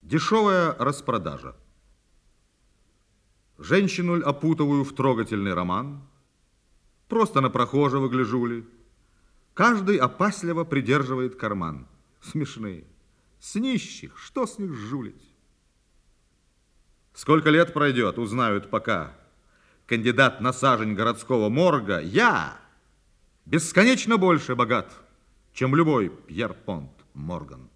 Дешевая распродажа. Женщину опутываю в трогательный роман. Просто на прохожего гляжу ли. Каждый опасливо придерживает карман. Смешные. С нищих, что с них жулить? Сколько лет пройдет, узнают пока. Кандидат на сажень городского морга, я бесконечно больше богат, чем любой Пьер-Понт Морган.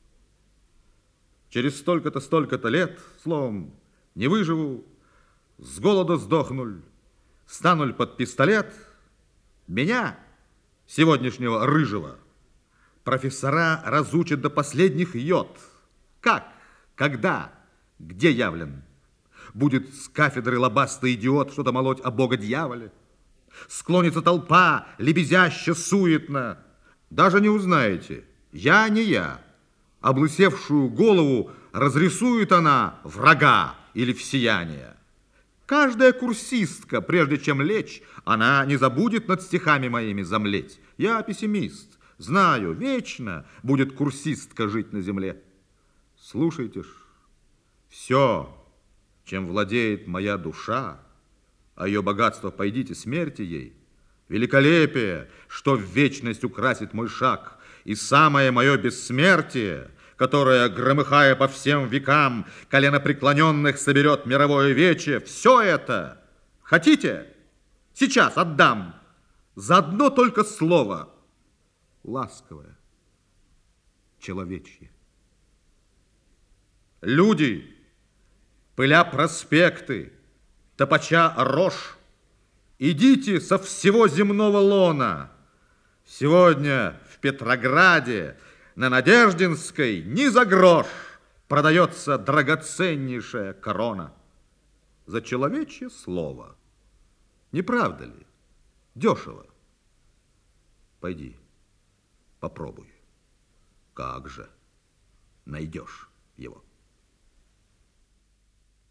Через столько-то лет, словом, не выживу, с голода сдохнуль, стануль под пистолет, меня, сегодняшнего рыжего, профессора разучат до последних йод. Как, когда, где явлен? Будет с кафедры лобастый идиот что-то молоть о бога-дьяволе. Склонится толпа, лебезяще, суетно. Даже не узнаете, я не я. Облысевшую голову разрисует она врага или в сияние. Каждая курсистка, прежде чем лечь, она не забудет над стихами моими замлеть. Я пессимист, знаю, вечно будет курсистка жить на земле. Слушайте ж, все, чем владеет моя душа, а ее богатство пойдите смерти ей, великолепие, что в вечность украсит мой шаг, и самое мое бессмертие, которое, громыхая по всем векам, коленопреклоненных соберет мировое вече, все это, хотите, сейчас отдам, за одно только слово, ласковое, человечье. Люди, пыля проспекты, топача рожь, идите со всего земного лона. Сегодня в Петрограде на Надеждинской ни за грош продается драгоценнейшая корона. За человечье слово. Не правда ли? Дешево. Пойди, попробуй. Как же найдешь его?